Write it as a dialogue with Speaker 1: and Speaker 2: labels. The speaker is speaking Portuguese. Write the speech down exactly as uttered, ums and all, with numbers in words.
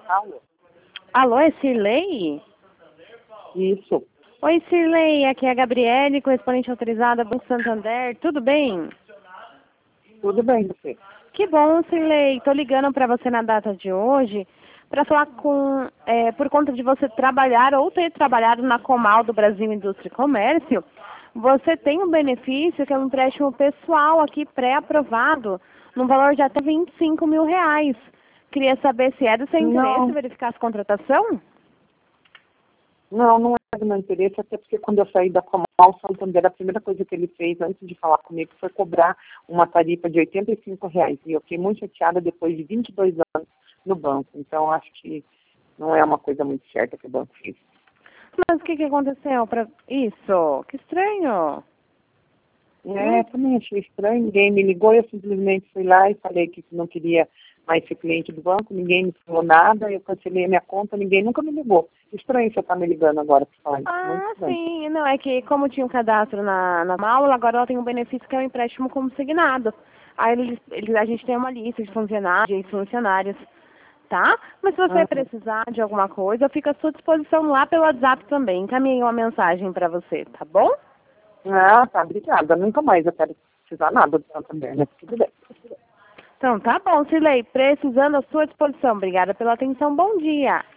Speaker 1: Alô?
Speaker 2: Alô, é Cirlei?
Speaker 1: Isso.
Speaker 2: Oi, Cirlei, aqui é a Gabriele, correspondente autorizada Banco Santander. Tudo bem?
Speaker 1: Tudo bem, você?
Speaker 2: Que bom, Cirlei. Estou ligando para você na data de hoje para falar com, é, por conta de você trabalhar ou ter trabalhado na Comal do Brasil Indústria e Comércio, você tem um benefício que é um empréstimo pessoal aqui pré-aprovado, num valor de até vinte e cinco mil reais. Queria saber se é do seu interesse
Speaker 1: Não,
Speaker 2: verificar essa contratação?
Speaker 1: não, não é do meu interesse, até porque quando eu saí da Comal, o Santander, a primeira coisa que ele fez antes de falar comigo foi cobrar uma tarifa de oitenta e cinco reais. E eu fiquei muito chateada depois de vinte e dois anos no banco. Então, acho que não é uma coisa muito certa que o banco fez.
Speaker 2: Mas o que, que aconteceu para isso? Que estranho.
Speaker 1: É, também achei estranho, ninguém me ligou, eu simplesmente fui lá e falei que não queria mais ser cliente do banco, ninguém me falou nada, eu cancelei a minha conta, ninguém nunca me ligou. Estranho você estar me ligando agora para falar isso, muito
Speaker 2: Ah,
Speaker 1: estranho.
Speaker 2: sim. Não, é que como tinha um cadastro na, na aula, agora ela tem um benefício que é o empréstimo consignado. Aí eles, eles, a gente tem uma lista de funcionários e funcionários, tá? Mas se você
Speaker 1: Ah,
Speaker 2: precisar de alguma coisa, eu fico à sua disposição lá pelo WhatsApp também. Encaminhei uma mensagem para você, tá bom?
Speaker 1: ah, tá, obrigada, nunca mais eu quero precisar nada do Santander, mas tudo bem.
Speaker 2: Então, tá bom, Silei. Precisando à sua disposição. Obrigada pela atenção. Bom dia.